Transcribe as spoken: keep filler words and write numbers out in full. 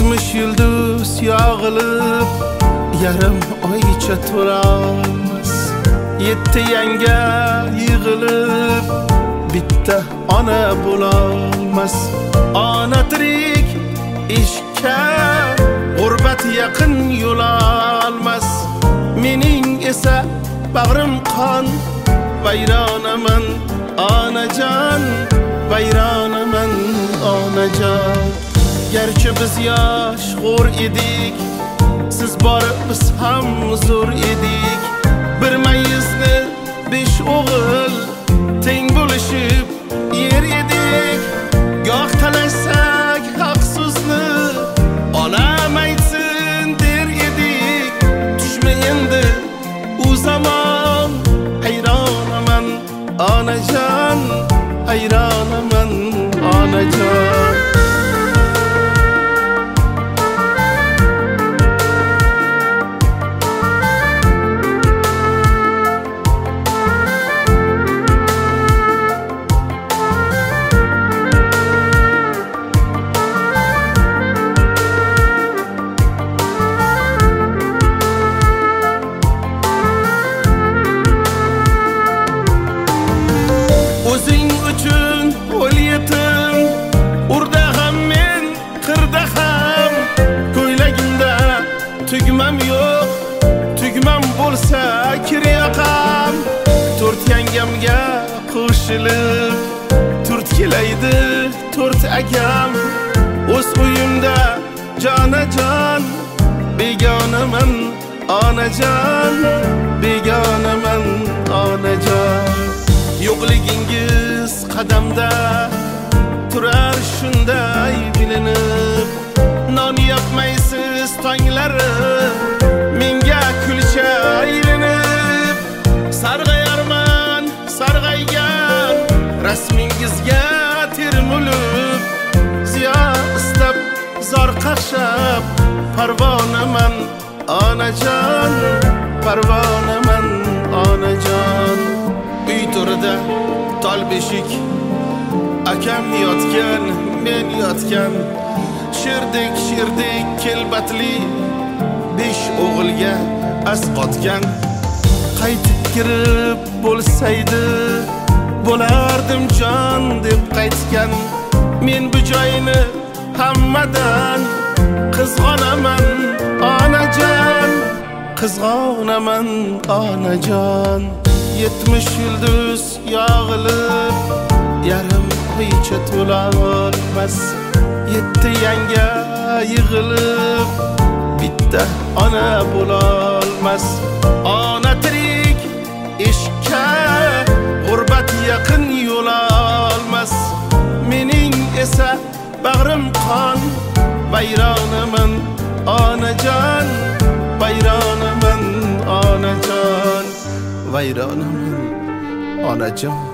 yetmish yulduz yog'ilib yarim oycha to'lolmas. Yetti yanga yig'ilib bitta ona bo'lolmas. Ona tirik ishga g'urbat yaqin yo'l olmas. Mening esa bag'rim qon, vayronaman onajon, vayronaman onajon. Garchi biz yosh g'o'r edik, siz borib biz ham zo'r edik. Bir mayizni besh o'g'il teng bo'lishib yer edik. Goh talashsak haq so'zni onam aytsin der edik. Tushma endi u zamon, hayronaman onajon, hayronaman onajon. O'zing uchun o'l yetim, urda ham men qirda ham. Ko'ylagimda tugmam yo'q, tugmam bo'lsa kir yoqam. To'rt yangamga qo'shilib to'rt kelaydi to'rt akam. O'z uyimda jonajon, begonaman onajon, begonaman onajon. Yo'qligingiz qadamda turar shunday bilinib. Non yopmaysiz tonglari menga kulcha aylanib. Sarg'ayarman sarg'aygan rasmingizga termulib. Ziyo istab zor qashab parvonaman onajon, parvonaman onajon. Uy to'rida tol beshik, akam yotgan, men yotgan. Sherdek sherdek kelbatli besh o'g'ilga asqotgan. Qaytib kirib bo'lsaydi bo'lardim jon deb qaytgan. Men bu joyni hammadan qizg'onaman onajon, qizg'onaman onajon. Yetmish yulduz yog'ilib yarim oycha to'lolmas. Yetti yanga yig'ilib bitta ona bo'lolmas. Ona tirik ishga g'urbat yaqin yo'l olmas. Mening esa bag'rim qon, vayronaman onajon, vayronaman onajon, vayronaman onajon.